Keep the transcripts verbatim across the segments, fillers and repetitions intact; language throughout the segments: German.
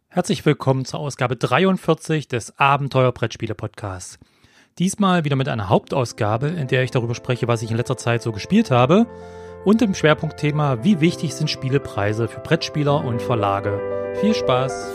Herzlich willkommen zur Ausgabe dreiundvierzig des Abenteuer-Brettspiele-Podcasts. Diesmal wieder mit einer Hauptausgabe, in der ich darüber spreche, was ich in letzter Zeit so gespielt habe und im Schwerpunktthema, wie wichtig sind Spielepreise für Brettspieler und Verlage. Viel Spaß!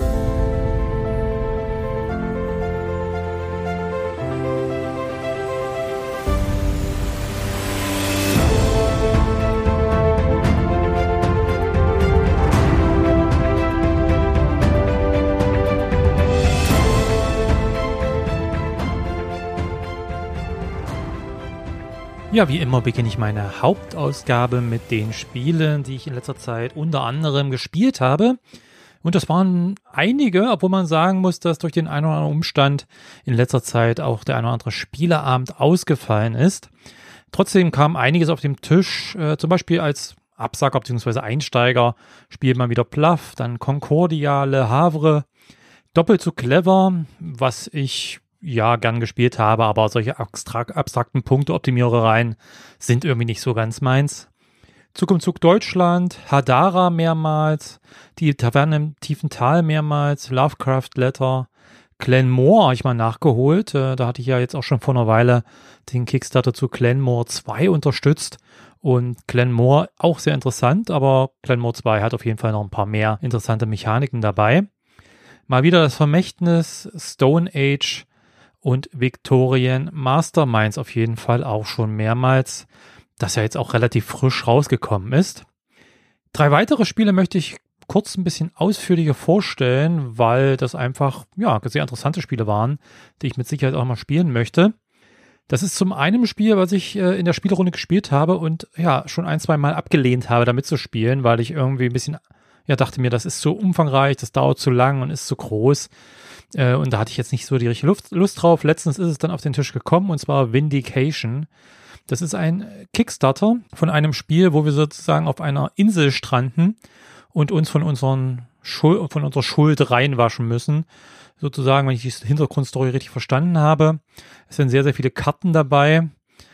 Ja, wie immer beginne ich meine Hauptausgabe mit den Spielen, die ich in letzter Zeit unter anderem gespielt habe. Und das waren einige, obwohl man sagen muss, dass durch den einen oder anderen Umstand in letzter Zeit auch der ein oder andere Spieleabend ausgefallen ist. Trotzdem kam einiges auf dem Tisch, äh, zum Beispiel als Absacker bzw. Einsteiger spielt man wieder Bluff, dann Concordia, Le Havre, doppelt so clever, was ich ja gern gespielt habe, aber solche abstrakt, abstrakten Punkteoptimierereien sind irgendwie nicht so ganz meins. Zug um Zug Deutschland, Hadara mehrmals, die Taverne im tiefen Tal mehrmals, Lovecraft Letter, Glenmore habe ich mal nachgeholt, äh, da hatte ich ja jetzt auch schon vor einer Weile den Kickstarter zu Glenmore zwei unterstützt und Glenmore auch sehr interessant, aber Glenmore zwei hat auf jeden Fall noch ein paar mehr interessante Mechaniken dabei. Mal wieder das Vermächtnis, Stone Age und Victorian Masterminds auf jeden Fall auch schon mehrmals, das ja jetzt auch relativ frisch rausgekommen ist. Drei weitere Spiele möchte ich kurz ein bisschen ausführlicher vorstellen, weil das einfach ja sehr interessante Spiele waren, die ich mit Sicherheit auch mal spielen möchte. Das ist zum einen ein Spiel, was ich äh, in der Spielrunde gespielt habe und ja schon ein, zwei Mal abgelehnt habe, damit zu spielen, weil ich irgendwie ein bisschen ja dachte mir, das ist zu umfangreich, das dauert zu lang und ist zu groß. Äh, und da hatte ich jetzt nicht so die richtige Lust, Lust drauf. Letztens ist es dann auf den Tisch gekommen und zwar Vindication. Das ist ein Kickstarter von einem Spiel, wo wir sozusagen auf einer Insel stranden und uns von, unseren Schul- von unserer Schuld reinwaschen müssen. Sozusagen, wenn ich die Hintergrundstory richtig verstanden habe. Es sind sehr, sehr viele Karten dabei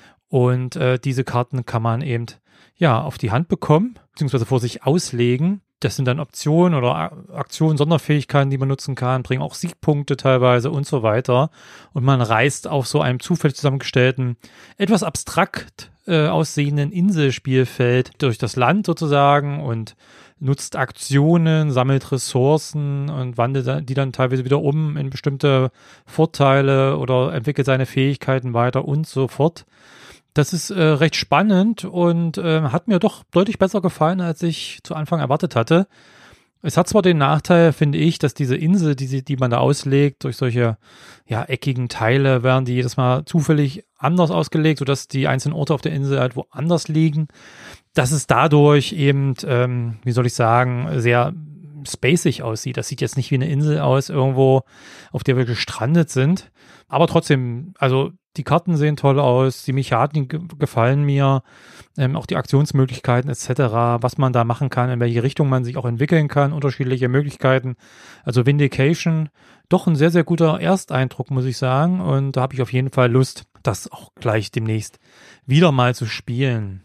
und äh, diese Karten kann man eben ja auf die Hand bekommen, beziehungsweise vor sich auslegen. Das sind dann Optionen oder Aktionen, Sonderfähigkeiten, die man nutzen kann, bringen auch Siegpunkte teilweise und so weiter. Und man reist auf so einem zufällig zusammengestellten, etwas abstrakt äh, aussehenden Inselspielfeld durch das Land sozusagen und nutzt Aktionen, sammelt Ressourcen und wandelt die dann teilweise wieder um in bestimmte Vorteile oder entwickelt seine Fähigkeiten weiter und so fort. Das ist äh, recht spannend und äh, hat mir doch deutlich besser gefallen, als ich zu Anfang erwartet hatte. Es hat zwar den Nachteil, finde ich, dass diese Insel, die, sie, die man da auslegt, durch solche ja, eckigen Teile werden die jedes Mal zufällig anders ausgelegt, sodass die einzelnen Orte auf der Insel halt woanders liegen. Dass es dadurch eben, ähm, wie soll ich sagen, sehr spacig aussieht. Das sieht jetzt nicht wie eine Insel aus, irgendwo, auf der wir gestrandet sind. Aber trotzdem, also die Karten sehen toll aus, die Mechaniken gefallen mir, ähm, auch die Aktionsmöglichkeiten et cetera, was man da machen kann, in welche Richtung man sich auch entwickeln kann, unterschiedliche Möglichkeiten. Also Vindication, doch ein sehr, sehr guter Ersteindruck, muss ich sagen. Und da habe ich auf jeden Fall Lust, das auch gleich demnächst wieder mal zu spielen.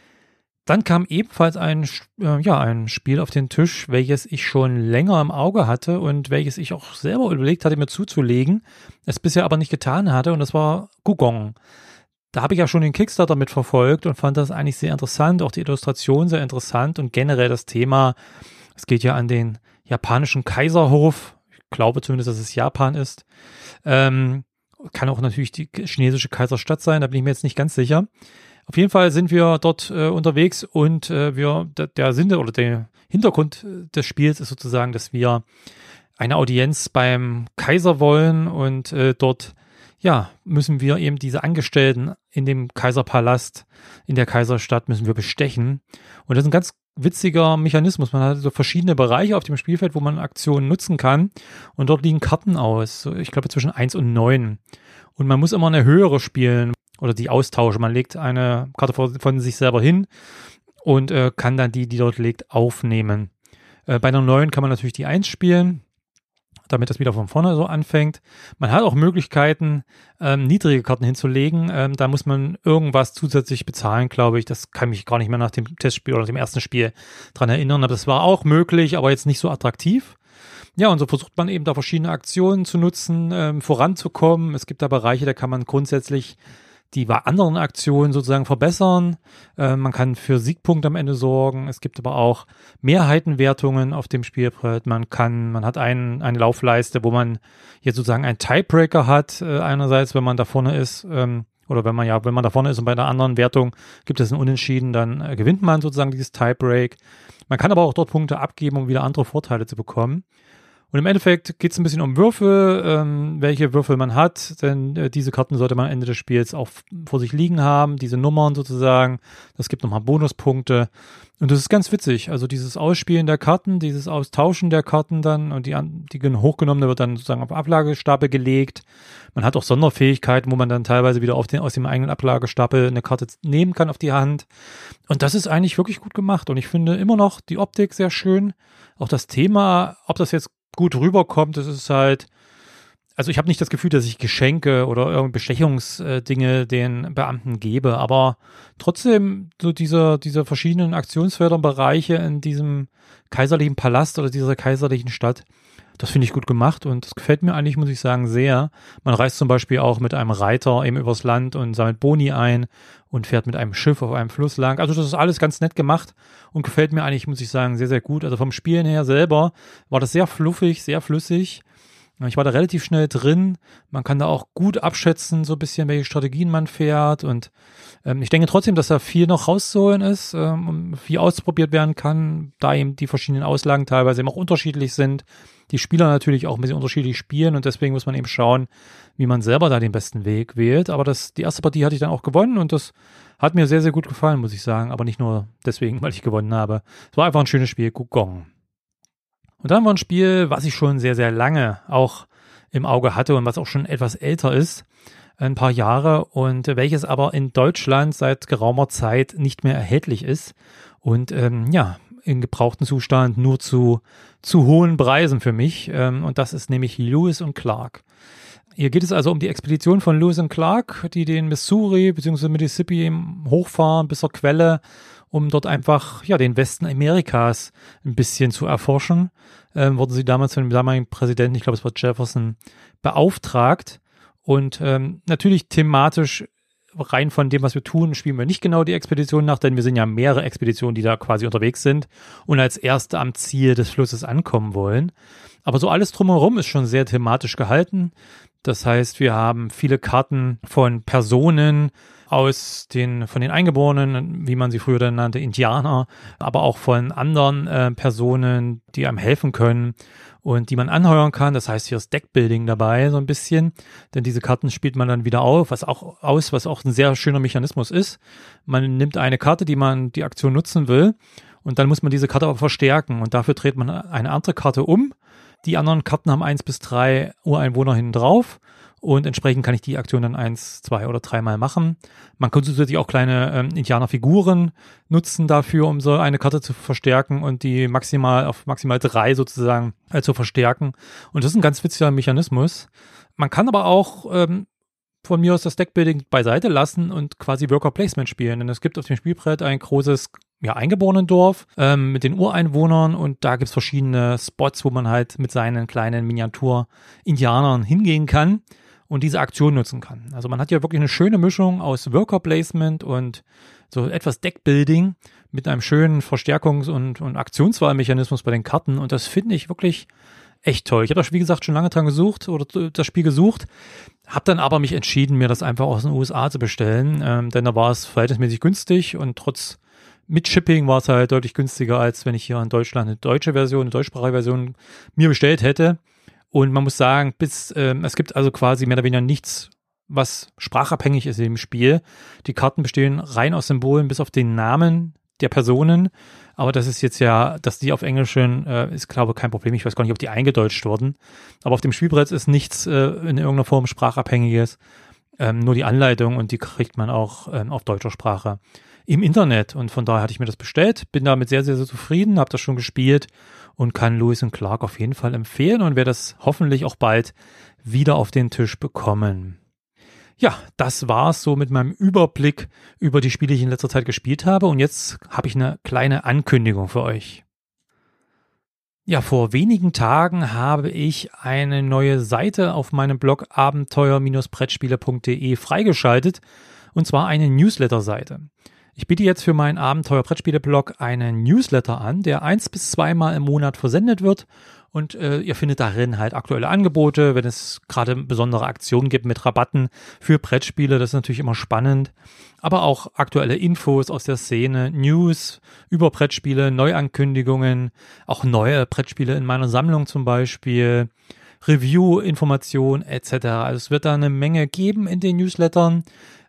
Dann kam ebenfalls ein, äh, ja, ein Spiel auf den Tisch, welches ich schon länger im Auge hatte und welches ich auch selber überlegt hatte, mir zuzulegen, es bisher aber nicht getan hatte, und das war Gugong. Da habe ich ja schon den Kickstarter mitverfolgt und fand das eigentlich sehr interessant, auch die Illustration sehr interessant und generell das Thema. Es geht ja an den japanischen Kaiserhof, ich glaube zumindest, dass es Japan ist. Ähm, kann auch natürlich die chinesische Kaiserstadt sein, da bin ich mir jetzt nicht ganz sicher. Auf jeden Fall sind wir dort äh, unterwegs und äh, wir, der, der Sinn oder der Hintergrund des Spiels ist sozusagen, dass wir eine Audienz beim Kaiser wollen und äh, dort, ja, müssen wir eben diese Angestellten in dem Kaiserpalast, in der Kaiserstadt müssen wir bestechen. Und das ist ein ganz witziger Mechanismus. Man hat so verschiedene Bereiche auf dem Spielfeld, wo man Aktionen nutzen kann und dort liegen Karten aus. Ich glaube zwischen eins und neun. Und man muss immer eine höhere spielen oder die austauschen. Man legt eine Karte von, von sich selber hin und äh, kann dann die, die dort liegt, aufnehmen. Äh, bei einer neuen kann man natürlich die eins spielen, damit das wieder von vorne so anfängt. Man hat auch Möglichkeiten, ähm, niedrige Karten hinzulegen. Ähm, da muss man irgendwas zusätzlich bezahlen, glaube ich. Das kann mich gar nicht mehr nach dem Testspiel oder dem ersten Spiel dran erinnern. Aber das war auch möglich, aber jetzt nicht so attraktiv. Ja, und so versucht man eben da verschiedene Aktionen zu nutzen, ähm, voranzukommen. Es gibt da Bereiche, da kann man grundsätzlich die bei anderen Aktionen sozusagen verbessern. Äh, man kann für Siegpunkte am Ende sorgen. Es gibt aber auch Mehrheitenwertungen auf dem Spielbrett. Man kann, man hat einen, eine Laufleiste, wo man jetzt sozusagen einen Tiebreaker hat. Äh, einerseits, wenn man da vorne ist, ähm, oder wenn man ja, wenn man da vorne ist und bei einer anderen Wertung gibt es ein Unentschieden, dann äh, gewinnt man sozusagen dieses Tiebreak. Man kann aber auch dort Punkte abgeben, um wieder andere Vorteile zu bekommen. Und im Endeffekt geht es ein bisschen um Würfel, ähm, welche Würfel man hat, denn äh, diese Karten sollte man am Ende des Spiels auch vor sich liegen haben, diese Nummern sozusagen. Das gibt nochmal Bonuspunkte. Und das ist ganz witzig. Also dieses Ausspielen der Karten, dieses Austauschen der Karten dann und die, die hochgenommene wird dann sozusagen auf Ablagestapel gelegt. Man hat auch Sonderfähigkeiten, wo man dann teilweise wieder auf den, aus dem eigenen Ablagestapel eine Karte nehmen kann auf die Hand. Und das ist eigentlich wirklich gut gemacht. Und ich finde immer noch die Optik sehr schön. Auch das Thema, ob das jetzt gut rüberkommt, das ist halt, also ich habe nicht das Gefühl, dass ich Geschenke oder irgendwelche Bestechungsdinge den Beamten gebe, aber trotzdem so diese, diese verschiedenen Aktionsfelder und Bereiche in diesem kaiserlichen Palast oder dieser kaiserlichen Stadt, das finde ich gut gemacht und das gefällt mir eigentlich, muss ich sagen, sehr. Man reist zum Beispiel auch mit einem Reiter eben übers Land und sammelt Boni ein und fährt mit einem Schiff auf einem Fluss lang. Also das ist alles ganz nett gemacht und gefällt mir eigentlich, muss ich sagen, sehr, sehr gut. Also vom Spielen her selber war das sehr fluffig, sehr flüssig. Ich war da relativ schnell drin. Man kann da auch gut abschätzen, so ein bisschen, welche Strategien man fährt. Und ähm, ich denke trotzdem, dass da viel noch rauszuholen ist, ähm, und viel ausprobiert werden kann, da eben die verschiedenen Auslagen teilweise eben auch unterschiedlich sind. Die Spieler natürlich auch ein bisschen unterschiedlich spielen und deswegen muss man eben schauen, wie man selber da den besten Weg wählt. Aber das, die erste Partie hatte ich dann auch gewonnen und das hat mir sehr, sehr gut gefallen, muss ich sagen. Aber nicht nur deswegen, weil ich gewonnen habe. Es war einfach ein schönes Spiel, Gugong. Und dann war ein Spiel, was ich schon sehr, sehr lange auch im Auge hatte und was auch schon etwas älter ist, ein paar Jahre und welches aber in Deutschland seit geraumer Zeit nicht mehr erhältlich ist und ähm, ja, in gebrauchten Zustand nur zu, zu hohen Preisen für mich ähm, und das ist nämlich Lewis und Clark. Hier geht es also um die Expedition von Lewis und Clark, die den Missouri bzw. Mississippi hochfahren bis zur Quelle, um dort einfach ja den Westen Amerikas ein bisschen zu erforschen. Ähm, wurden sie damals von dem damaligen Präsidenten, ich glaube es war Jefferson, beauftragt. Und ähm, natürlich thematisch rein von dem, was wir tun, spielen wir nicht genau die Expedition nach, denn wir sind ja mehrere Expeditionen, die da quasi unterwegs sind und als erste am Ziel des Flusses ankommen wollen. Aber so alles drumherum ist schon sehr thematisch gehalten. Das heißt, wir haben viele Karten von Personen aus den, von den Eingeborenen, wie man sie früher dann nannte, Indianer, aber auch von anderen äh, Personen, die einem helfen können und die man anheuern kann. Das heißt, hier ist Deckbuilding dabei so ein bisschen, denn diese Karten spielt man dann wieder auf, was auch aus, was auch ein sehr schöner Mechanismus ist. Man nimmt eine Karte, die man die Aktion nutzen will und dann muss man diese Karte aber verstärken und dafür dreht man eine andere Karte um. Die anderen Karten haben eins bis drei Ureinwohner hinten drauf. Und entsprechend kann ich die Aktion dann eins, zwei oder dreimal machen. Man kann zusätzlich auch kleine ähm, Indianerfiguren nutzen dafür, um so eine Karte zu verstärken und die maximal auf maximal drei sozusagen äh, zu verstärken. Und das ist ein ganz witziger Mechanismus. Man kann aber auch ähm, von mir aus das Deckbuilding beiseite lassen und quasi Worker Placement spielen. Denn es gibt auf dem Spielbrett ein großes ja, Eingeborenen-Dorf ähm, mit den Ureinwohnern und da gibt's verschiedene Spots, wo man halt mit seinen kleinen Miniatur-Indianern hingehen kann und diese Aktion nutzen kann. Also man hat ja wirklich eine schöne Mischung aus Worker Placement und so etwas Deckbuilding mit einem schönen Verstärkungs- und, und Aktionswahlmechanismus bei den Karten und das finde ich wirklich echt toll. Ich habe da, wie gesagt, schon lange dran gesucht oder das Spiel gesucht, habe dann aber mich entschieden, mir das einfach aus den U S A zu bestellen, ähm, denn da war es verhältnismäßig günstig und trotz mit Shipping war es halt deutlich günstiger, als wenn ich hier in Deutschland eine deutsche Version, eine deutschsprachige Version mir bestellt hätte. Und man muss sagen, bis ähm, es gibt also quasi mehr oder weniger nichts, was sprachabhängig ist in dem Spiel. Die Karten bestehen rein aus Symbolen bis auf den Namen der Personen. Aber das ist jetzt ja, dass die auf Englisch sind, äh, ist, glaube ich, kein Problem. Ich weiß gar nicht, ob die eingedeutscht wurden. Aber auf dem Spielbrett ist nichts äh, in irgendeiner Form sprachabhängiges. Ähm, nur die Anleitung und die kriegt man auch ähm, auf deutscher Sprache im Internet. Und von daher hatte ich mir das bestellt. Bin damit sehr, sehr, sehr zufrieden. Habe das schon gespielt und kann Lewis und Clark auf jeden Fall empfehlen und werde das hoffentlich auch bald wieder auf den Tisch bekommen. Ja, das war's so mit meinem Überblick über die Spiele, die ich in letzter Zeit gespielt habe. Und jetzt habe ich eine kleine Ankündigung für euch. Ja, vor wenigen Tagen habe ich eine neue Seite auf meinem Blog abenteuer Brettspiele punkt de freigeschaltet, und zwar eine Newsletter-Seite. Ich biete jetzt für meinen Abenteuer-Brettspiele-Blog einen Newsletter an, der eins bis zweimal im Monat versendet wird, und äh, ihr findet darin halt aktuelle Angebote, wenn es gerade besondere Aktionen gibt mit Rabatten für Brettspiele, das ist natürlich immer spannend, aber auch aktuelle Infos aus der Szene, News über Brettspiele, Neuankündigungen, auch neue Brettspiele in meiner Sammlung zum Beispiel, Review-Informationen et cetera. Also es wird da eine Menge geben in den Newslettern.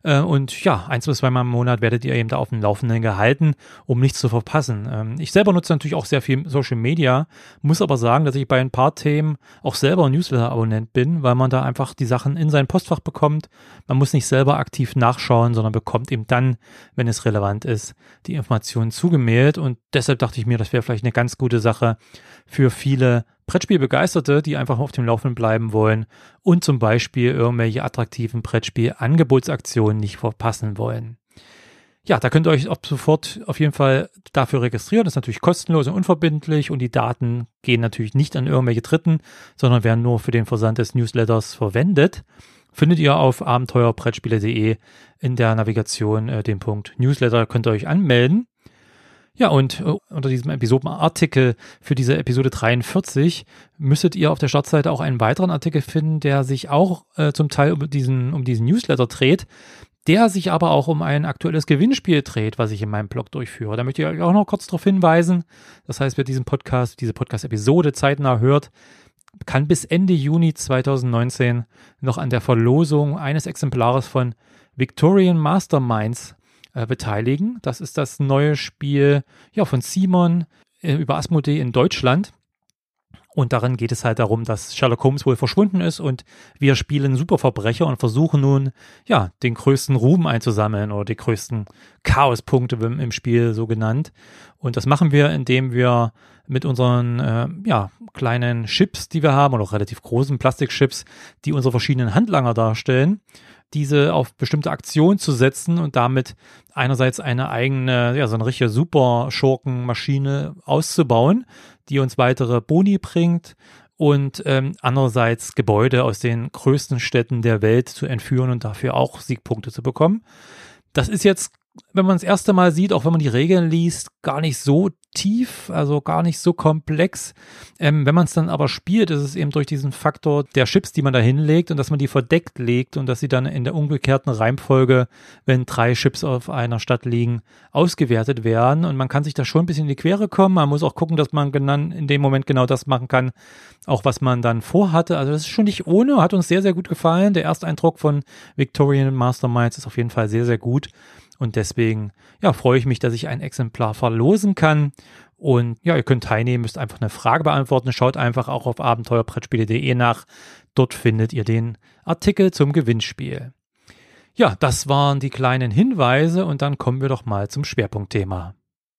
Und ja, eins bis zweimal im Monat werdet ihr eben da auf dem Laufenden gehalten, um nichts zu verpassen. Ich selber nutze natürlich auch sehr viel Social Media, muss aber sagen, dass ich bei ein paar Themen auch selber Newsletter-Abonnent bin, weil man da einfach die Sachen in sein Postfach bekommt. Man muss nicht selber aktiv nachschauen, sondern bekommt eben dann, wenn es relevant ist, die Informationen zugemailt. Und deshalb dachte ich mir, das wäre vielleicht eine ganz gute Sache für viele Brettspielbegeisterte, die einfach auf dem Laufenden bleiben wollen und zum Beispiel irgendwelche attraktiven Brettspiel-Angebotsaktionen nicht verpassen wollen. Ja, da könnt ihr euch ab sofort auf jeden Fall dafür registrieren. Das ist natürlich kostenlos und unverbindlich, und die Daten gehen natürlich nicht an irgendwelche Dritten, sondern werden nur für den Versand des Newsletters verwendet. Findet ihr auf abenteuer brettspiele punkt de in der Navigation äh, den Punkt Newsletter, könnt ihr euch anmelden. Ja, und äh, unter diesem Episodenartikel für diese Episode dreiundvierzig müsstet ihr auf der Startseite auch einen weiteren Artikel finden, der sich auch äh, zum Teil um diesen, um diesen Newsletter dreht, der sich aber auch um ein aktuelles Gewinnspiel dreht, was ich in meinem Blog durchführe. Da möchte ich euch auch noch kurz darauf hinweisen. Das heißt, wer diesen Podcast, diese Podcast-Episode zeitnah hört, kann bis Ende Juni zweitausendneunzehn noch an der Verlosung eines Exemplares von Victorian Masterminds Äh, beteiligen. Das ist das neue Spiel ja, von Simon äh, über Asmodee in Deutschland. Und darin geht es halt darum, dass Sherlock Holmes wohl verschwunden ist, und wir spielen Superverbrecher und versuchen nun, ja, den größten Ruhm einzusammeln oder die größten Chaospunkte im, im Spiel so genannt. Und das machen wir, indem wir mit unseren äh, ja, kleinen Chips, die wir haben, oder auch relativ großen Plastikchips, die unsere verschiedenen Handlanger darstellen, diese auf bestimmte Aktionen zu setzen und damit einerseits eine eigene, ja, so eine richtige Super-Schurken-Maschine auszubauen, die uns weitere Boni bringt, und ähm, andererseits Gebäude aus den größten Städten der Welt zu entführen und dafür auch Siegpunkte zu bekommen. Das ist jetzt, wenn man das erste Mal sieht, auch wenn man die Regeln liest, gar nicht so tief, also gar nicht so komplex. Ähm, wenn man es dann aber spielt, ist es eben durch diesen Faktor der Chips, die man da hinlegt, und dass man die verdeckt legt und dass sie dann in der umgekehrten Reihenfolge, wenn drei Chips auf einer Stadt liegen, ausgewertet werden. Und man kann sich da schon ein bisschen in die Quere kommen. Man muss auch gucken, dass man genau in dem Moment genau das machen kann, auch was man dann vorhatte. Also das ist schon nicht ohne, hat uns sehr, sehr gut gefallen. Der Ersteindruck von Victorian Masterminds ist auf jeden Fall sehr, sehr gut. Und deswegen, ja, freue ich mich, dass ich ein Exemplar verlosen kann. Und ja, ihr könnt teilnehmen, müsst einfach eine Frage beantworten. Schaut einfach auch auf abenteuer brettspiele punkt de nach. Dort findet ihr den Artikel zum Gewinnspiel. Ja, das waren die kleinen Hinweise, und dann kommen wir doch mal zum Schwerpunktthema.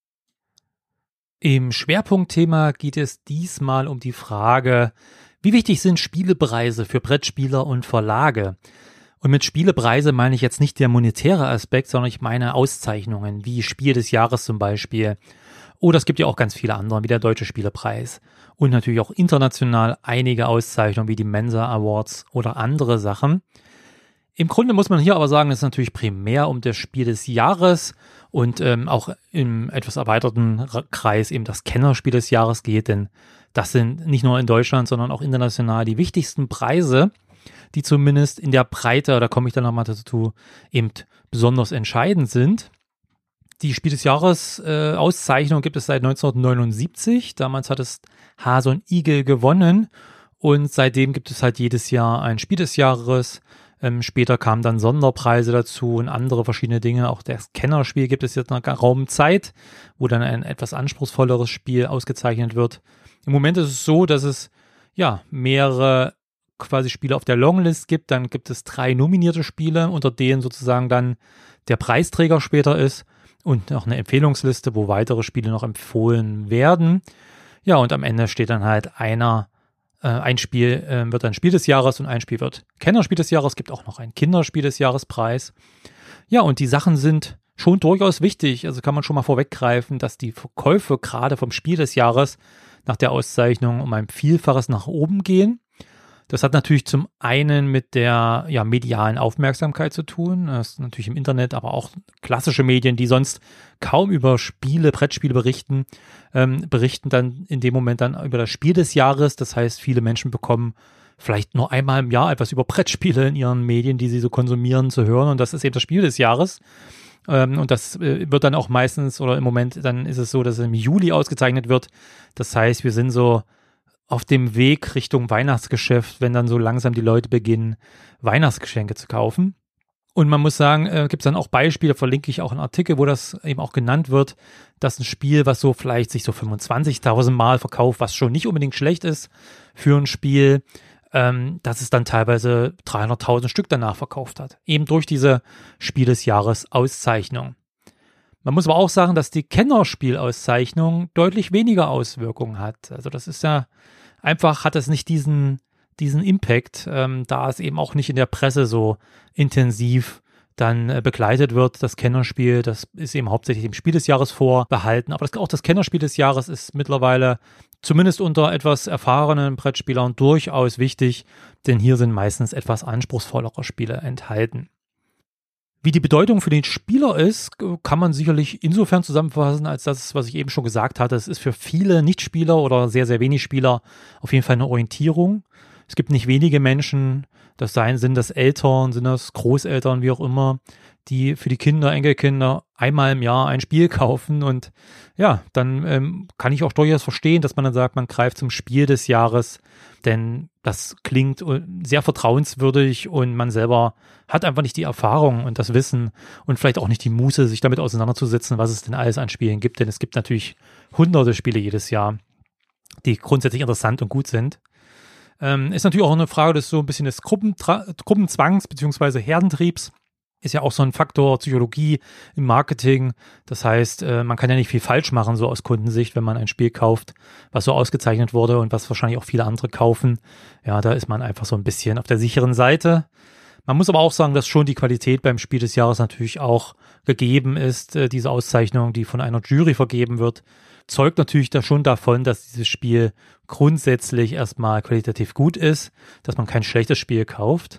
Im Schwerpunktthema geht es diesmal um die Frage, wie wichtig sind Spielepreise für Brettspieler und Verlage? Und mit Spielepreise meine ich jetzt nicht der monetäre Aspekt, sondern ich meine Auszeichnungen, wie Spiel des Jahres zum Beispiel. Oder es gibt ja auch ganz viele andere, wie der Deutsche Spielepreis. Und natürlich auch international einige Auszeichnungen, wie die Mensa Awards oder andere Sachen. Im Grunde muss man hier aber sagen, dass es natürlich primär um das Spiel des Jahres und ähm, auch im etwas erweiterten Kreis eben das Kennerspiel des Jahres geht, denn das sind nicht nur in Deutschland, sondern auch international die wichtigsten Preise, die zumindest in der Breite, da komme ich dann nochmal dazu, eben besonders entscheidend sind. Die Spiel des Jahres äh, Auszeichnung gibt es seit neunzehnhundertneunundsiebzig. Damals hat es Hase und Igel gewonnen, und seitdem gibt es halt jedes Jahr ein Spiel des Jahres. Ähm, später kamen dann Sonderpreise dazu und andere verschiedene Dinge. Auch das Kennerspiel gibt es jetzt nach geraumer Zeit, wo dann ein etwas anspruchsvolleres Spiel ausgezeichnet wird. Im Moment ist es so, dass es ja mehrere quasi Spiele auf der Longlist gibt. Dann gibt es drei nominierte Spiele, unter denen sozusagen dann der Preisträger später ist, und noch eine Empfehlungsliste, wo weitere Spiele noch empfohlen werden. Ja, und am Ende steht dann halt einer, äh, ein Spiel äh, wird ein Spiel des Jahres und ein Spiel wird Kennerspiel des Jahres. Es gibt auch noch ein Kinderspiel des Jahrespreis. Ja, und die Sachen sind schon durchaus wichtig. Also kann man schon mal vorweggreifen, dass die Verkäufe gerade vom Spiel des Jahres nach der Auszeichnung um ein Vielfaches nach oben gehen. Das hat natürlich zum einen mit der ja, medialen Aufmerksamkeit zu tun. Das ist natürlich im Internet, aber auch klassische Medien, die sonst kaum über Spiele, Brettspiele berichten, ähm, berichten dann in dem Moment dann über das Spiel des Jahres. Das heißt, viele Menschen bekommen vielleicht nur einmal im Jahr etwas über Brettspiele in ihren Medien, die sie so konsumieren, zu hören. Und das ist eben das Spiel des Jahres. Ähm, und das äh, wird dann auch meistens, oder im Moment, dann ist es so, dass es im Juli ausgezeichnet wird. Das heißt, wir sind so auf dem Weg Richtung Weihnachtsgeschäft, wenn dann so langsam die Leute beginnen, Weihnachtsgeschenke zu kaufen. Und man muss sagen, äh, gibt es dann auch Beispiele, verlinke ich auch einen Artikel, wo das eben auch genannt wird, dass ein Spiel, was so vielleicht sich so fünfundzwanzigtausend Mal verkauft, was schon nicht unbedingt schlecht ist für ein Spiel, ähm, dass es dann teilweise dreihunderttausend Stück danach verkauft hat. Eben durch diese Spiel des Jahres Auszeichnung. Man muss aber auch sagen, dass die Kennerspielauszeichnung deutlich weniger Auswirkungen hat. Also das ist ja einfach, hat es nicht diesen, diesen Impact, ähm, da es eben auch nicht in der Presse so intensiv dann äh, begleitet wird. Das Kennerspiel, das ist eben hauptsächlich dem Spiel des Jahres vorbehalten. Aber das, auch das Kennerspiel des Jahres ist mittlerweile zumindest unter etwas erfahrenen Brettspielern durchaus wichtig, denn hier sind meistens etwas anspruchsvollere Spiele enthalten. Wie die Bedeutung für den Spieler ist, kann man sicherlich insofern zusammenfassen, als das, was ich eben schon gesagt hatte. Es ist für viele Nichtspieler oder sehr, sehr wenig Spieler auf jeden Fall eine Orientierung. Es gibt nicht wenige Menschen, das seien, sind das Eltern, sind das Großeltern, wie auch immer, die für die Kinder, Enkelkinder einmal im Jahr ein Spiel kaufen. Und ja, dann ähm, kann ich auch durchaus verstehen, dass man dann sagt, man greift zum Spiel des Jahres, denn das klingt sehr vertrauenswürdig und man selber hat einfach nicht die Erfahrung und das Wissen und vielleicht auch nicht die Muße, sich damit auseinanderzusetzen, was es denn alles an Spielen gibt. Denn es gibt natürlich hunderte Spiele jedes Jahr, die grundsätzlich interessant und gut sind. Ähm, ist natürlich auch eine Frage des so ein bisschen des Gruppentra- Gruppenzwangs bzw. Herdentriebs. Ist ja auch so ein Faktor Psychologie im Marketing. Das heißt, äh, man kann ja nicht viel falsch machen, so aus Kundensicht, wenn man ein Spiel kauft, was so ausgezeichnet wurde und was wahrscheinlich auch viele andere kaufen. Ja, da ist man einfach so ein bisschen auf der sicheren Seite. Man muss aber auch sagen, dass schon die Qualität beim Spiel des Jahres natürlich auch gegeben ist. Äh, diese Auszeichnung, die von einer Jury vergeben wird, zeugt natürlich da schon davon, dass dieses Spiel grundsätzlich erstmal qualitativ gut ist, dass man kein schlechtes Spiel kauft.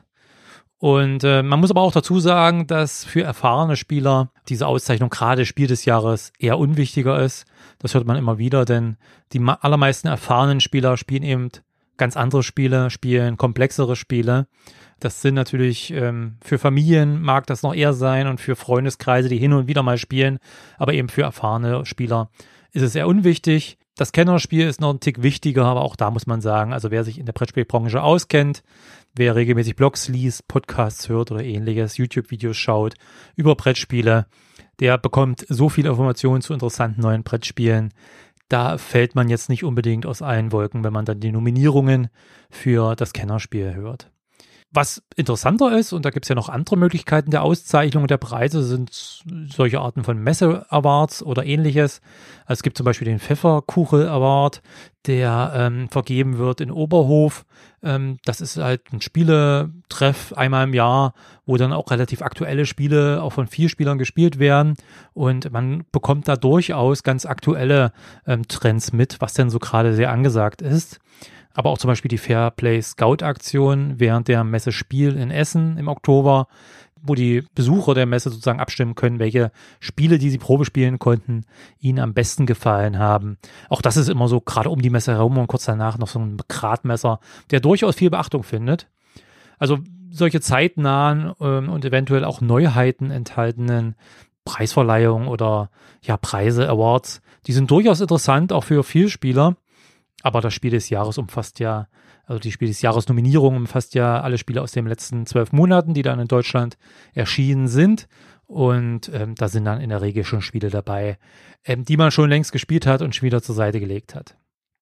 Und äh, man muss aber auch dazu sagen, dass für erfahrene Spieler diese Auszeichnung gerade Spiel des Jahres eher unwichtiger ist. Das hört man immer wieder, denn die ma- allermeisten erfahrenen Spieler spielen eben ganz andere Spiele, spielen komplexere Spiele. Das sind natürlich ähm, für Familien mag das noch eher sein und für Freundeskreise, die hin und wieder mal spielen, aber eben für erfahrene Spieler ist es eher unwichtig. Das Kennerspiel ist noch ein Tick wichtiger, aber auch da muss man sagen, also wer sich in der Brettspielbranche auskennt, wer regelmäßig Blogs liest, Podcasts hört oder ähnliches, YouTube-Videos schaut über Brettspiele, der bekommt so viel Informationen zu interessanten neuen Brettspielen. Da fällt man jetzt nicht unbedingt aus allen Wolken, wenn man dann die Nominierungen für das Kennerspiel hört. Was interessanter ist, und da gibt es ja noch andere Möglichkeiten der Auszeichnung und der Preise, sind solche Arten von Messe-Awards oder ähnliches. Also es gibt zum Beispiel den Pfefferkuchel-Award, der ähm, vergeben wird in Oberhof. Ähm, das ist halt ein Spieletreff einmal im Jahr, wo dann auch relativ aktuelle Spiele auch von vier Spielern gespielt werden. Und man bekommt da durchaus ganz aktuelle ähm, Trends mit, was denn so gerade sehr angesagt ist. Aber auch zum Beispiel die Fairplay Scout Aktion während der Messe Spiel in Essen im Oktober, wo die Besucher der Messe sozusagen abstimmen können, welche Spiele, die sie Probe spielen konnten, ihnen am besten gefallen haben. Auch das ist immer so gerade um die Messe herum und kurz danach noch so ein Gradmesser, der durchaus viel Beachtung findet. Also solche zeitnahen ähm, und eventuell auch Neuheiten enthaltenen Preisverleihungen oder ja Preise, Awards, die sind durchaus interessant, auch für Vielspieler. Aber das Spiel des Jahres umfasst ja, also die Spiel des Jahres Nominierung umfasst ja alle Spiele aus den letzten zwölf Monaten, die dann in Deutschland erschienen sind. Und ähm, da sind dann in der Regel schon Spiele dabei, ähm, die man schon längst gespielt hat und schon wieder zur Seite gelegt hat.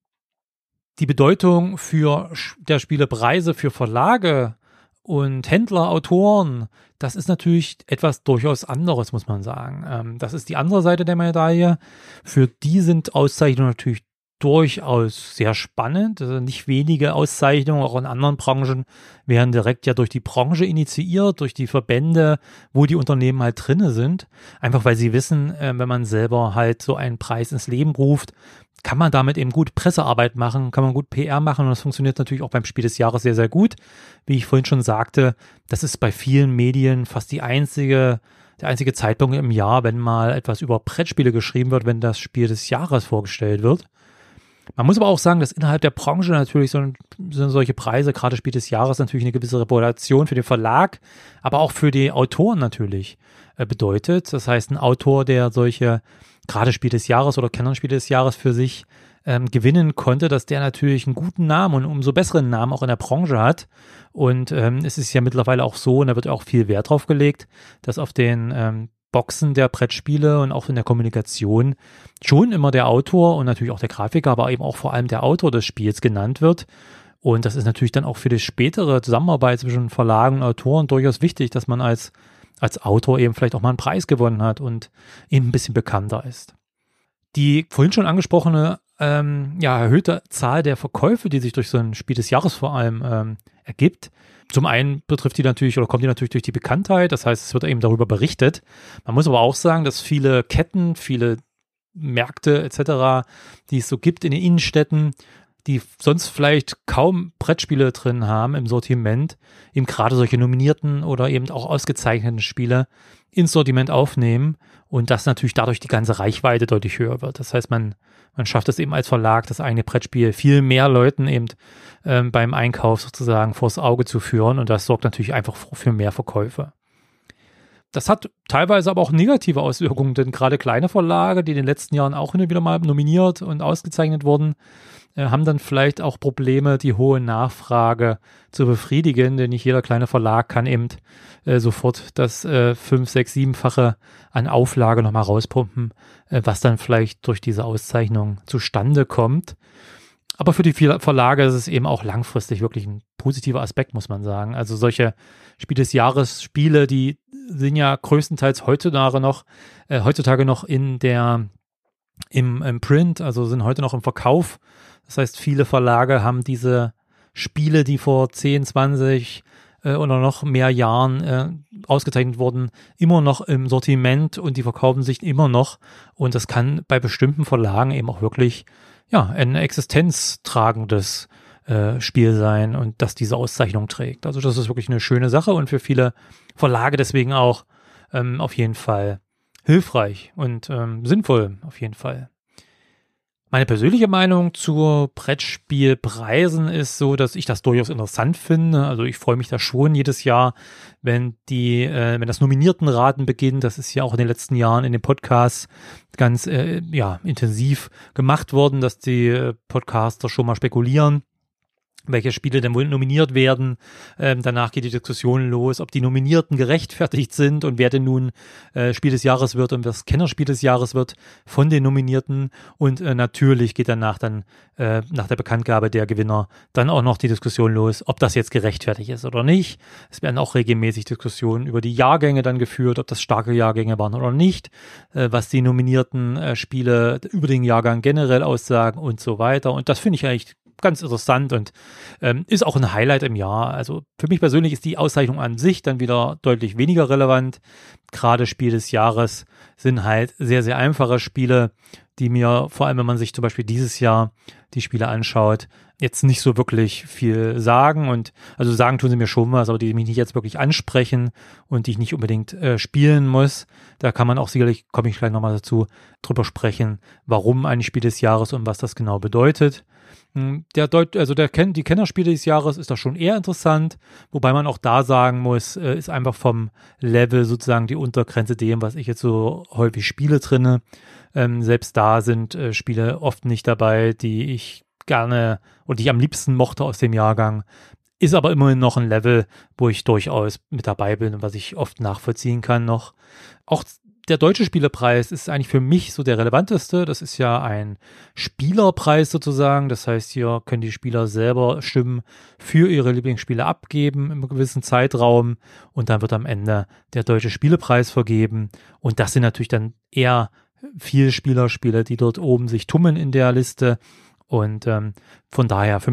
Die Bedeutung für der Spielepreise für Verlage und Händler, Autoren, das ist natürlich etwas durchaus anderes, muss man sagen. Ähm, das ist die andere Seite der Medaille. Für die sind Auszeichnungen natürlich durchaus sehr spannend. Also nicht wenige Auszeichnungen, auch in anderen Branchen, werden direkt ja durch die Branche initiiert, durch die Verbände, wo die Unternehmen halt drinne sind. Einfach weil sie wissen, äh, wenn man selber halt so einen Preis ins Leben ruft, kann man damit eben gut Pressearbeit machen, kann man gut P R machen und das funktioniert natürlich auch beim Spiel des Jahres sehr, sehr gut. Wie ich vorhin schon sagte, das ist bei vielen Medien fast die einzige, der einzige Zeitpunkt im Jahr, wenn mal etwas über Brettspiele geschrieben wird, wenn das Spiel des Jahres vorgestellt wird. Man muss aber auch sagen, dass innerhalb der Branche natürlich so, sind solche Preise, gerade Spiel des Jahres, natürlich eine gewisse Reputation für den Verlag, aber auch für die Autoren natürlich äh, bedeutet. Das heißt, ein Autor, der solche gerade Spiel des Jahres oder Kennenspiel des Jahres für sich ähm, gewinnen konnte, dass der natürlich einen guten Namen und umso besseren Namen auch in der Branche hat. Und ähm, es ist ja mittlerweile auch so, und da wird auch viel Wert drauf gelegt, dass auf den ähm, Boxen der Brettspiele und auch in der Kommunikation schon immer der Autor und natürlich auch der Grafiker, aber eben auch vor allem der Autor des Spiels genannt wird. Und das ist natürlich dann auch für die spätere Zusammenarbeit zwischen Verlagen und Autoren durchaus wichtig, dass man als als Autor eben vielleicht auch mal einen Preis gewonnen hat und eben ein bisschen bekannter ist. Die vorhin schon angesprochene ähm, ja, erhöhte Zahl der Verkäufe, die sich durch so ein Spiel des Jahres vor allem ähm, ergibt, zum einen betrifft die natürlich oder kommt die natürlich durch die Bekanntheit, das heißt, es wird eben darüber berichtet. Man muss aber auch sagen, dass viele Ketten, viele Märkte et cetera, die es so gibt in den Innenstädten, die sonst vielleicht kaum Brettspiele drin haben im Sortiment, eben gerade solche nominierten oder eben auch ausgezeichneten Spiele ins Sortiment aufnehmen und dass natürlich dadurch die ganze Reichweite deutlich höher wird. Das heißt, man, man schafft es eben als Verlag, das eigene Brettspiel viel mehr Leuten eben ähm, beim Einkauf sozusagen vors Auge zu führen und das sorgt natürlich einfach für mehr Verkäufe. Das hat teilweise aber auch negative Auswirkungen, denn gerade kleine Verlage, die in den letzten Jahren auch hin und wieder mal nominiert und ausgezeichnet wurden, äh, haben dann vielleicht auch Probleme, die hohe Nachfrage zu befriedigen, denn nicht jeder kleine Verlag kann eben äh, sofort das äh, fünf, sechs, siebenfache an Auflage nochmal rauspumpen, äh, was dann vielleicht durch diese Auszeichnung zustande kommt. Aber für die Verlage ist es eben auch langfristig wirklich ein positiver Aspekt, muss man sagen. Also solche Spiel des Jahres Spiele, die sind ja größtenteils heutzutage noch, äh, heutzutage noch in der, im, im Print, also sind heute noch im Verkauf. Das heißt, viele Verlage haben diese Spiele, die vor zehn, zwanzig äh, oder noch mehr Jahren äh, ausgezeichnet wurden, immer noch im Sortiment und die verkaufen sich immer noch. Und das kann bei bestimmten Verlagen eben auch wirklich ja, ein existenztragendes äh, Spiel sein und das diese Auszeichnung trägt. Also das ist wirklich eine schöne Sache und für viele Verlage deswegen auch ähm, auf jeden Fall hilfreich und ähm, sinnvoll auf jeden Fall. Meine persönliche Meinung zu Brettspielpreisen ist so, dass ich das durchaus interessant finde. Also ich freue mich da schon jedes Jahr, wenn die, äh, wenn das Nominiertenraten beginnt. Das ist ja auch in den letzten Jahren in den Podcasts ganz äh, ja intensiv gemacht worden, dass die äh, Podcaster schon mal spekulieren, welche Spiele denn wohl nominiert werden. Ähm, danach geht die Diskussion los, ob die Nominierten gerechtfertigt sind und wer denn nun äh, Spiel des Jahres wird und wer das Kennerspiel des Jahres wird von den Nominierten. Und äh, natürlich geht danach dann, äh, nach der Bekanntgabe der Gewinner, dann auch noch die Diskussion los, ob das jetzt gerechtfertigt ist oder nicht. Es werden auch regelmäßig Diskussionen über die Jahrgänge dann geführt, ob das starke Jahrgänge waren oder nicht, äh, was die nominierten äh, Spiele über den Jahrgang generell aussagen und so weiter. Und das finde ich eigentlich ganz interessant und ähm, ist auch ein Highlight im Jahr. Also für mich persönlich ist die Auszeichnung an sich dann wieder deutlich weniger relevant. Gerade Spiel des Jahres sind halt sehr, sehr einfache Spiele, die mir, vor allem wenn man sich zum Beispiel dieses Jahr die Spiele anschaut, jetzt nicht so wirklich viel sagen und also sagen tun sie mir schon was, aber die mich nicht jetzt wirklich ansprechen und die ich nicht unbedingt äh, spielen muss. Da kann man auch sicherlich, komme ich gleich nochmal dazu, drüber sprechen, warum ein Spiel des Jahres und was das genau bedeutet. Der Deut- also der Ken- die Kennerspiele des Jahres ist da schon eher interessant, wobei man auch da sagen muss, äh, ist einfach vom Level sozusagen die Untergrenze dem, was ich jetzt so häufig spiele drinne. Ähm, selbst da sind äh, Spiele oft nicht dabei, die ich gerne und die ich am liebsten mochte aus dem Jahrgang. Ist aber immerhin noch ein Level, wo ich durchaus mit dabei bin und was ich oft nachvollziehen kann noch. Auch der Deutsche Spielepreis ist eigentlich für mich so der relevanteste. Das ist ja ein Spielerpreis sozusagen. Das heißt, hier können die Spieler selber Stimmen für ihre Lieblingsspiele abgeben im gewissen Zeitraum und dann wird am Ende der Deutsche Spielepreis vergeben. Und das sind natürlich dann eher Vielspielerspiele, die dort oben sich tummeln in der Liste. Und ähm, von daher für mich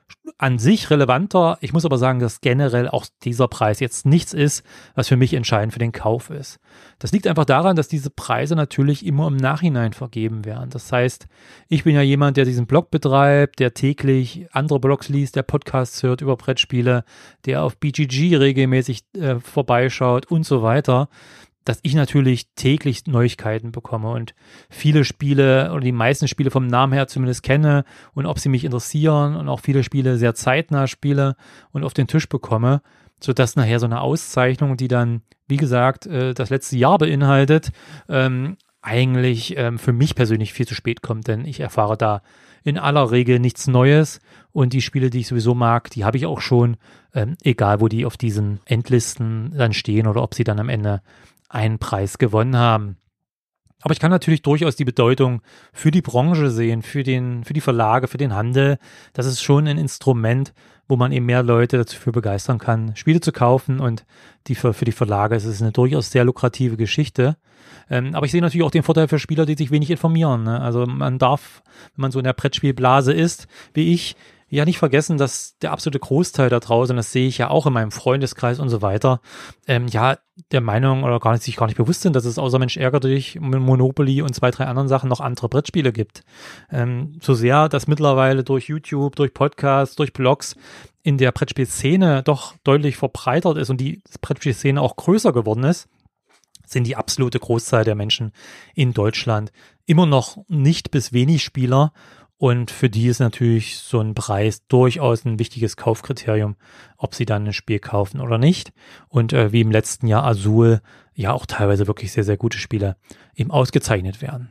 an sich relevanter. Ich muss aber sagen, dass generell auch dieser Preis jetzt nichts ist, was für mich entscheidend für den Kauf ist. Das liegt einfach daran, dass diese Preise natürlich immer im Nachhinein vergeben werden. Das heißt, ich bin ja jemand, der diesen Blog betreibt, der täglich andere Blogs liest, der Podcasts hört über Brettspiele, der auf B G G regelmäßig äh, vorbeischaut und so weiter, dass ich natürlich täglich Neuigkeiten bekomme und viele Spiele oder die meisten Spiele vom Namen her zumindest kenne und ob sie mich interessieren und auch viele Spiele sehr zeitnah spiele und auf den Tisch bekomme, sodass nachher so eine Auszeichnung, die dann, wie gesagt, äh, das letzte Jahr beinhaltet, ähm, eigentlich ähm, für mich persönlich viel zu spät kommt, denn ich erfahre da in aller Regel nichts Neues und die Spiele, die ich sowieso mag, die habe ich auch schon, ähm, egal wo die auf diesen Endlisten dann stehen oder ob sie dann am Ende einen Preis gewonnen haben. Aber ich kann natürlich durchaus die Bedeutung für die Branche sehen, für den, für die Verlage, für den Handel. Das ist schon ein Instrument, wo man eben mehr Leute dafür begeistern kann, Spiele zu kaufen und die für, für die Verlage ist es eine durchaus sehr lukrative Geschichte. Ähm, aber ich sehe natürlich auch den Vorteil für Spieler, die sich wenig informieren. Ne? Also man darf, wenn man so in der Brettspielblase ist, wie ich, ja nicht vergessen, dass der absolute Großteil da draußen, das sehe ich ja auch in meinem Freundeskreis und so weiter, ähm, ja, der Meinung oder gar nicht, sich gar nicht bewusst sind, dass es außer Mensch ärgere dich, Monopoly und zwei, drei anderen Sachen noch andere Brettspiele gibt. Ähm, so sehr, dass mittlerweile durch YouTube, durch Podcasts, durch Blogs in der Brettspielszene doch deutlich verbreitert ist und die Brettspielszene auch größer geworden ist, sind die absolute Großzahl der Menschen in Deutschland immer noch nicht bis wenig Spieler. Und für die ist natürlich so ein Preis durchaus ein wichtiges Kaufkriterium, ob sie dann ein Spiel kaufen oder nicht. Und äh, wie im letzten Jahr Azul ja auch teilweise wirklich sehr, sehr gute Spiele eben ausgezeichnet werden.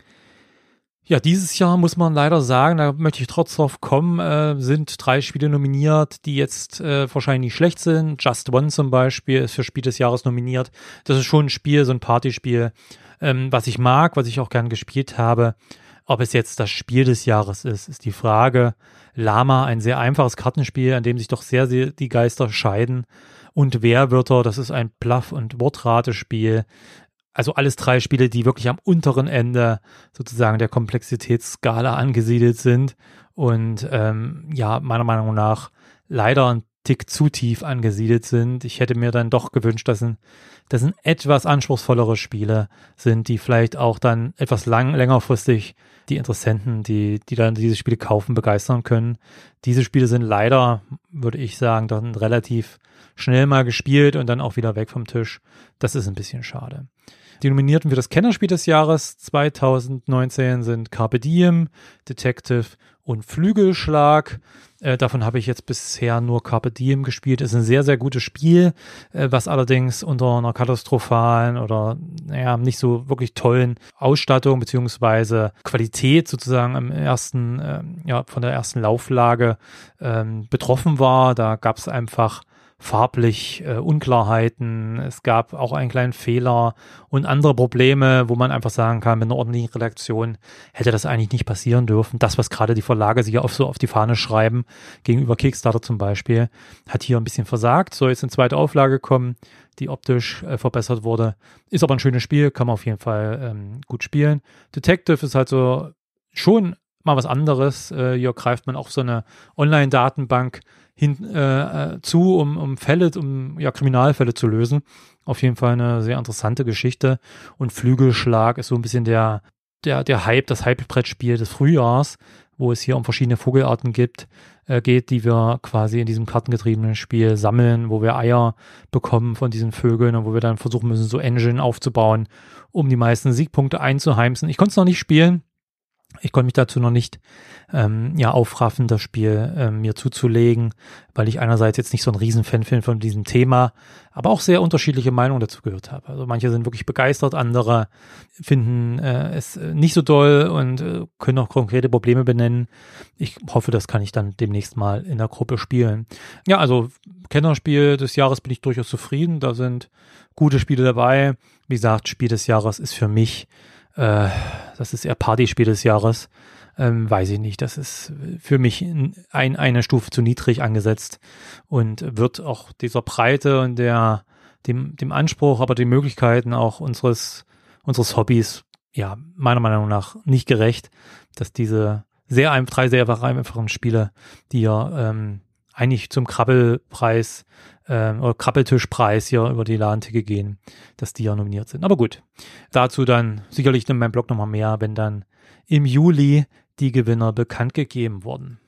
Ja, dieses Jahr muss man leider sagen, da möchte ich trotzdem drauf kommen, äh, sind drei Spiele nominiert, die jetzt äh, wahrscheinlich nicht schlecht sind. Just One zum Beispiel ist für Spiel des Jahres nominiert. Das ist schon ein Spiel, so ein Partyspiel, ähm, was ich mag, was ich auch gern gespielt habe. Ob es jetzt das Spiel des Jahres ist, ist die Frage. Lama, ein sehr einfaches Kartenspiel, an dem sich doch sehr, sehr die Geister scheiden. Und Werwörter, das ist ein Bluff- und Wortratespiel. Also alles drei Spiele, die wirklich am unteren Ende sozusagen der Komplexitätsskala angesiedelt sind. Und ähm, ja, meiner Meinung nach leider ein Tick zu tief angesiedelt sind. Ich hätte mir dann doch gewünscht, dass ein, dass ein etwas anspruchsvollere Spiele sind, die vielleicht auch dann etwas lang, längerfristig die Interessenten, die, die dann diese Spiele kaufen, begeistern können. Diese Spiele sind leider, würde ich sagen, dann relativ schnell mal gespielt und dann auch wieder weg vom Tisch. Das ist ein bisschen schade. Die Nominierten für das Kennerspiel des Jahres zwanzig neunzehn sind Carpe Diem, Detective und Flügelschlag. Äh, davon habe ich jetzt bisher nur Carpe Diem gespielt. Ist ein sehr, sehr gutes Spiel, äh, was allerdings unter einer katastrophalen oder naja, nicht so wirklich tollen Ausstattung beziehungsweise Qualität sozusagen im ersten, äh, ja, von der ersten Lauflage ähm, betroffen war. Da gab es einfach farblich äh, Unklarheiten, es gab auch einen kleinen Fehler und andere Probleme, wo man einfach sagen kann, mit einer ordentlichen Redaktion hätte das eigentlich nicht passieren dürfen. Das, was gerade die Verlage sich auf so auf die Fahne schreiben, gegenüber Kickstarter zum Beispiel, hat hier ein bisschen versagt. Soll jetzt eine zweite Auflage kommen, die optisch äh, verbessert wurde. Ist aber ein schönes Spiel, kann man auf jeden Fall ähm, gut spielen. Detective ist halt so schon mal was anderes. Äh, hier greift man auf so eine Online-Datenbank hin äh, zu, um, um Fälle, um ja Kriminalfälle zu lösen. Auf jeden Fall eine sehr interessante Geschichte. Und Flügelschlag ist so ein bisschen der, der, der Hype, das Hype-Brettspiel des Frühjahrs, wo es hier um verschiedene Vogelarten gibt, äh, geht, die wir quasi in diesem kartengetriebenen Spiel sammeln, wo wir Eier bekommen von diesen Vögeln und wo wir dann versuchen müssen, so Engine aufzubauen, um die meisten Siegpunkte einzuheimsen. Ich konnte es noch nicht spielen. Ich konnte mich dazu noch nicht ähm, ja, aufraffen, das Spiel ähm, mir zuzulegen, weil ich einerseits jetzt nicht so ein Riesenfan bin von diesem Thema, aber auch sehr unterschiedliche Meinungen dazu gehört habe. Also manche sind wirklich begeistert, andere finden äh, es nicht so doll und äh, können auch konkrete Probleme benennen. Ich hoffe, das kann ich dann demnächst mal in der Gruppe spielen. Ja, also Kennerspiel des Jahres bin ich durchaus zufrieden. Da sind gute Spiele dabei. Wie gesagt, Spiel des Jahres ist für mich das ist eher Partyspiel des Jahres, ähm, weiß ich nicht. Das ist für mich ein, eine Stufe zu niedrig angesetzt und wird auch dieser Breite und der dem, dem Anspruch, aber den Möglichkeiten auch unseres unseres Hobbys, ja, meiner Meinung nach nicht gerecht, dass diese sehr einfach, drei sehr einfachen Spiele, die ja ähm, eigentlich zum Krabbelpreis ähm, oder Krabbeltischpreis hier über die Ladentheke gehen, dass die ja nominiert sind. Aber gut, dazu dann sicherlich in meinem Blog nochmal mehr, wenn dann im Juli die Gewinner bekannt gegeben wurden.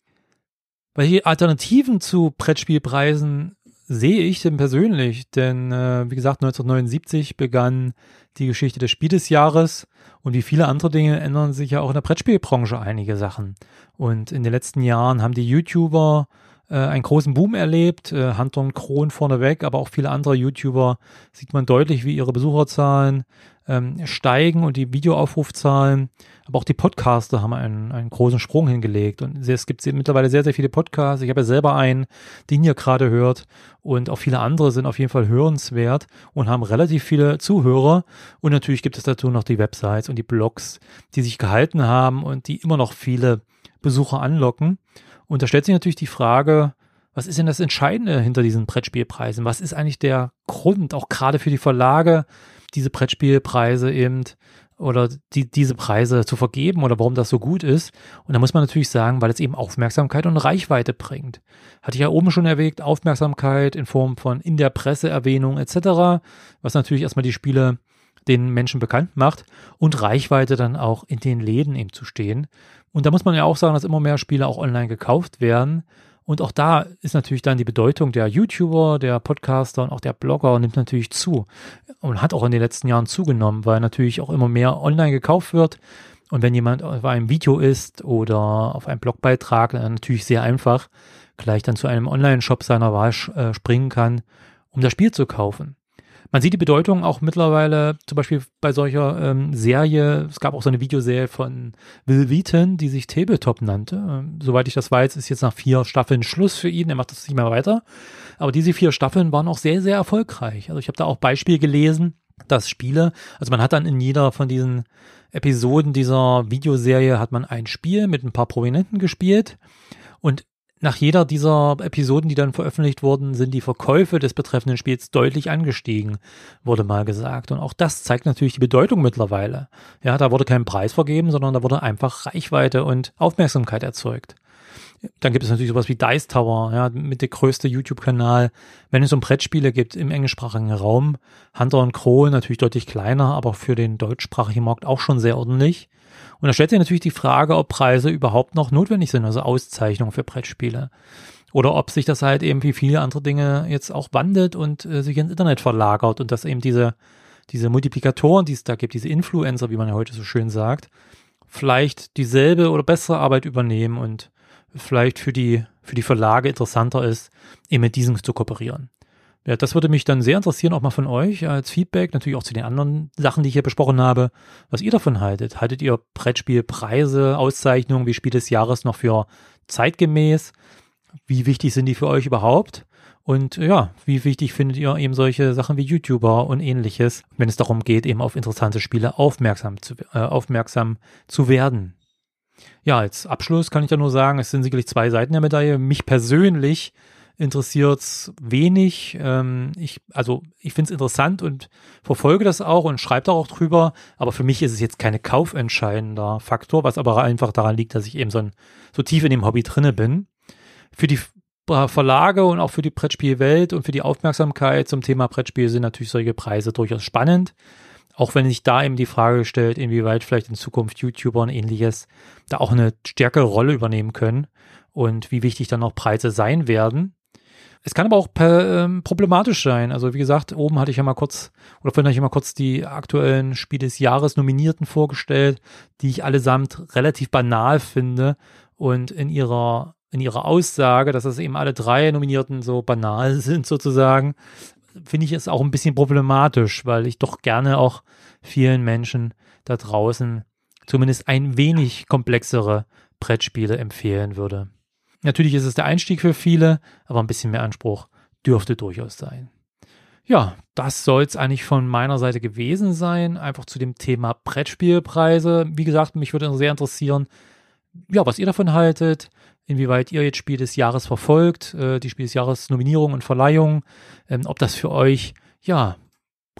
Welche Alternativen zu Brettspielpreisen sehe ich denn persönlich? Denn äh, wie gesagt, neunzehnhundertneunundsiebzig begann die Geschichte des Spiel des Jahres und wie viele andere Dinge ändern sich ja auch in der Brettspielbranche einige Sachen. Und in den letzten Jahren haben die YouTuber äh, einen großen Boom erlebt, äh, Hunter und Kron vorneweg, aber auch viele andere YouTuber sieht man deutlich, wie ihre Besucherzahlen ähm, steigen und die Videoaufrufzahlen. Aber auch die Podcaster haben einen, einen großen Sprung hingelegt und es gibt mittlerweile sehr, sehr viele Podcasts. Ich habe ja selber einen, den ihr gerade hört und auch viele andere sind auf jeden Fall hörenswert und haben relativ viele Zuhörer und natürlich gibt es dazu noch die Websites und die Blogs, die sich gehalten haben und die immer noch viele Besucher anlocken. Und da stellt sich natürlich die Frage, was ist denn das Entscheidende hinter diesen Brettspielpreisen? Was ist eigentlich der Grund, auch gerade für die Verlage, diese Brettspielpreise eben oder die, diese Preise zu vergeben oder warum das so gut ist. Und da muss man natürlich sagen, weil es eben Aufmerksamkeit und Reichweite bringt. Hatte ich ja oben schon erwähnt, Aufmerksamkeit in Form von in der Presse Erwähnung et cetera, was natürlich erstmal die Spiele den Menschen bekannt macht und Reichweite dann auch in den Läden eben zu stehen. Und da muss man ja auch sagen, dass immer mehr Spiele auch online gekauft werden. Und auch da ist natürlich dann die Bedeutung der YouTuber, der Podcaster und auch der Blogger nimmt natürlich zu und hat auch in den letzten Jahren zugenommen, weil natürlich auch immer mehr online gekauft wird. Und wenn jemand auf einem Video ist oder auf einem Blogbeitrag, dann natürlich sehr einfach gleich dann zu einem Online-Shop seiner Wahl äh, springen kann, um das Spiel zu kaufen. Man sieht die Bedeutung auch mittlerweile zum Beispiel bei solcher ähm, Serie, es gab auch so eine Videoserie von Will Wheaton, die sich Tabletop nannte. Ähm, soweit ich das weiß, ist jetzt nach vier Staffeln Schluss für ihn, er macht das nicht mehr weiter. Aber diese vier Staffeln waren auch sehr, sehr erfolgreich. Also ich habe da auch Beispiele gelesen, dass Spiele, also man hat dann in jeder von diesen Episoden dieser Videoserie hat man ein Spiel mit ein paar Prominenten gespielt und nach jeder dieser Episoden, die dann veröffentlicht wurden, sind die Verkäufe des betreffenden Spiels deutlich angestiegen, wurde mal gesagt. Und auch das zeigt natürlich die Bedeutung mittlerweile. Ja, da wurde kein Preis vergeben, sondern da wurde einfach Reichweite und Aufmerksamkeit erzeugt. Dann gibt es natürlich sowas wie Dice Tower, ja, mit der größte YouTube-Kanal, wenn es um Brettspiele gibt im englischsprachigen Raum. Hunter und Kron natürlich deutlich kleiner, aber für den deutschsprachigen Markt auch schon sehr ordentlich. Und da stellt sich natürlich die Frage, ob Preise überhaupt noch notwendig sind, also Auszeichnungen für Brettspiele. Oder ob sich das halt eben wie viele andere Dinge jetzt auch wandelt und äh, sich ins Internet verlagert und dass eben diese, diese Multiplikatoren, die es da gibt, diese Influencer, wie man ja heute so schön sagt, vielleicht dieselbe oder bessere Arbeit übernehmen und vielleicht für die, für die Verlage interessanter ist, eben mit diesen zu kooperieren. Ja, das würde mich dann sehr interessieren, auch mal von euch als Feedback, natürlich auch zu den anderen Sachen, die ich hier besprochen habe, was ihr davon haltet. Haltet ihr Brettspielpreise, Auszeichnungen wie Spiel des Jahres noch für zeitgemäß? Wie wichtig sind die für euch überhaupt? Und ja, wie wichtig findet ihr eben solche Sachen wie YouTuber und ähnliches, wenn es darum geht, eben auf interessante Spiele aufmerksam zu, äh, aufmerksam zu werden? Ja, als Abschluss kann ich da nur sagen, es sind sicherlich zwei Seiten der Medaille. Mich persönlich interessiert's wenig. Ähm, ich, also ich finde es interessant und verfolge das auch und schreibe da auch drüber. Aber für mich ist es jetzt keine kaufentscheidender Faktor, was aber einfach daran liegt, dass ich eben so, ein, so tief in dem Hobby drinne bin. Für die Verlage und auch für die Brettspielwelt und für die Aufmerksamkeit zum Thema Brettspiel sind natürlich solche Preise durchaus spannend. Auch wenn sich da eben die Frage stellt, inwieweit vielleicht in Zukunft YouTuber und ähnliches da auch eine stärkere Rolle übernehmen können und wie wichtig dann auch Preise sein werden. Es kann aber auch per, ähm, problematisch sein. Also wie gesagt, oben hatte ich ja mal kurz, oder vorhin hatte ich ja mal kurz die aktuellen Spiel des Jahres Nominierten vorgestellt, die ich allesamt relativ banal finde und in ihrer, in ihrer Aussage, dass das eben alle drei Nominierten so banal sind sozusagen, finde ich es auch ein bisschen problematisch, weil ich doch gerne auch vielen Menschen da draußen zumindest ein wenig komplexere Brettspiele empfehlen würde. Natürlich ist es der Einstieg für viele, aber ein bisschen mehr Anspruch dürfte durchaus sein. Ja, das soll es eigentlich von meiner Seite gewesen sein, einfach zu dem Thema Brettspielpreise. Wie gesagt, mich würde sehr interessieren, ja, was ihr davon haltet, inwieweit ihr jetzt Spiel des Jahres verfolgt, äh, die Spiel des Jahres Nominierung und Verleihung, ähm, ob das für euch, ja,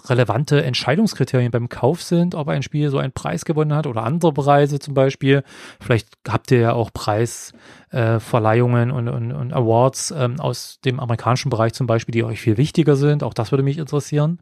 relevante Entscheidungskriterien beim Kauf sind, ob ein Spiel so einen Preis gewonnen hat oder andere Preise zum Beispiel. Vielleicht habt ihr ja auch Preisverleihungen äh, und, und, und Awards ähm, aus dem amerikanischen Bereich zum Beispiel, die euch viel wichtiger sind. Auch das würde mich interessieren.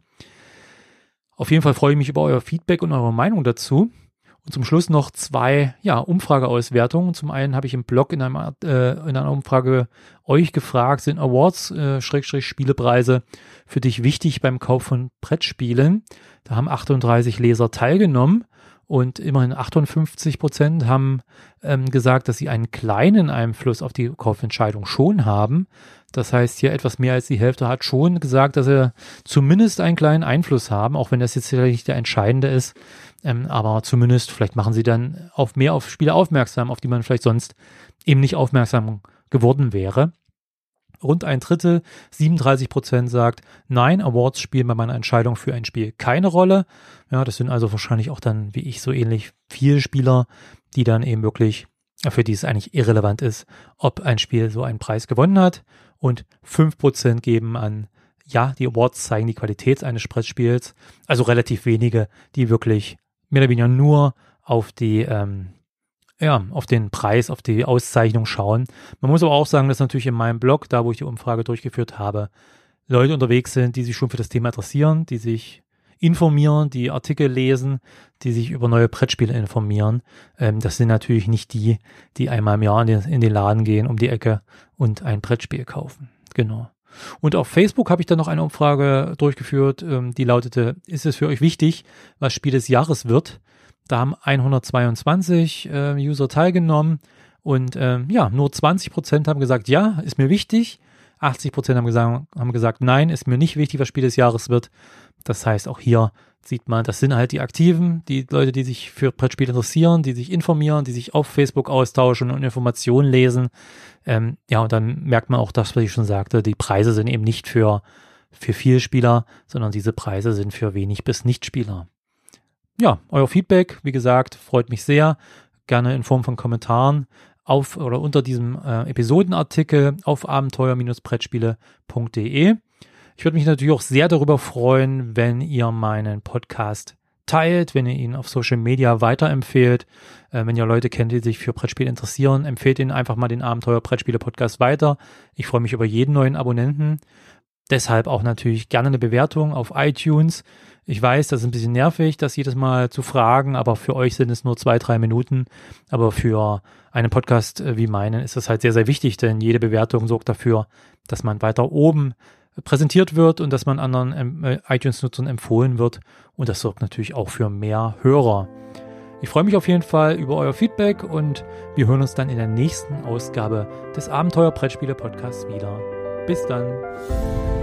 Auf jeden Fall freue ich mich über euer Feedback und eure Meinung dazu. Und zum Schluss noch zwei ja, Umfrageauswertungen. Zum einen habe ich im Blog in, einem, äh, in einer Umfrage euch gefragt, sind Awards, äh, Schrägstrich Spielepreise für dich wichtig beim Kauf von Brettspielen? Da haben achtunddreißig Leser teilgenommen und immerhin achtundfünfzig Prozent haben ähm, gesagt, dass sie einen kleinen Einfluss auf die Kaufentscheidung schon haben. Das heißt, hier etwas mehr als die Hälfte hat schon gesagt, dass sie zumindest einen kleinen Einfluss haben, auch wenn das jetzt nicht der entscheidende ist. Ähm, aber zumindest, vielleicht machen sie dann auf mehr auf Spiele aufmerksam, auf die man vielleicht sonst eben nicht aufmerksam geworden wäre. Rund ein Drittel, siebenunddreißig Prozent sagt, nein, Awards spielen bei meiner Entscheidung für ein Spiel keine Rolle. Ja, das sind also wahrscheinlich auch dann, wie ich, so ähnlich viele Spieler, die dann eben wirklich, für die es eigentlich irrelevant ist, ob ein Spiel so einen Preis gewonnen hat. Und fünf Prozent geben an, ja, die Awards zeigen die Qualität eines Brettspiels. Also relativ wenige, die wirklich mehr oder weniger nur auf die, ähm, ja, auf den Preis, auf die Auszeichnung schauen. Man muss aber auch sagen, dass natürlich in meinem Blog, da wo ich die Umfrage durchgeführt habe, Leute unterwegs sind, die sich schon für das Thema interessieren, die sich informieren, die Artikel lesen, die sich über neue Brettspiele informieren. Ähm, das sind natürlich nicht die, die einmal im Jahr in den, in den Laden gehen, um die Ecke und ein Brettspiel kaufen. Genau. Und auf Facebook habe ich dann noch eine Umfrage durchgeführt, ähm, die lautete, ist es für euch wichtig, was Spiel des Jahres wird? Da haben hundertzweiundzwanzig äh, User teilgenommen und ähm, ja, nur zwanzig Prozent haben gesagt, ja, ist mir wichtig. achtzig Prozent haben gesagt, haben gesagt, nein, ist mir nicht wichtig, was Spiel des Jahres wird. Das heißt, auch hier sieht man, das sind halt die Aktiven, die Leute, die sich für Brettspiele interessieren, die sich informieren, die sich auf Facebook austauschen und Informationen lesen. Ähm, ja, und dann merkt man auch das, was ich schon sagte, die Preise sind eben nicht für, für Vielspieler, sondern diese Preise sind für wenig bis Nichtspieler. Ja, euer Feedback, wie gesagt, freut mich sehr. Gerne in Form von Kommentaren auf oder unter diesem äh, Episodenartikel auf abenteuer Bindestrich brettspiele Punkt de. Ich würde mich natürlich auch sehr darüber freuen, wenn ihr meinen Podcast teilt, wenn ihr ihn auf Social Media weiterempfehlt. Äh, wenn ihr Leute kennt, die sich für Brettspiele interessieren, empfehlt ihnen einfach mal den Abenteuer Brettspiele Podcast weiter. Ich freue mich über jeden neuen Abonnenten. Deshalb auch natürlich gerne eine Bewertung auf iTunes. Ich weiß, das ist ein bisschen nervig, das jedes Mal zu fragen, aber für euch sind es nur zwei, drei Minuten. Aber für einen Podcast wie meinen ist das halt sehr, sehr wichtig, denn jede Bewertung sorgt dafür, dass man weiter oben präsentiert wird und dass man anderen äh, iTunes-Nutzern empfohlen wird. Und das sorgt natürlich auch für mehr Hörer. Ich freue mich auf jeden Fall über euer Feedback und wir hören uns dann in der nächsten Ausgabe des Abenteuer Brettspiele Podcasts wieder. Bis dann.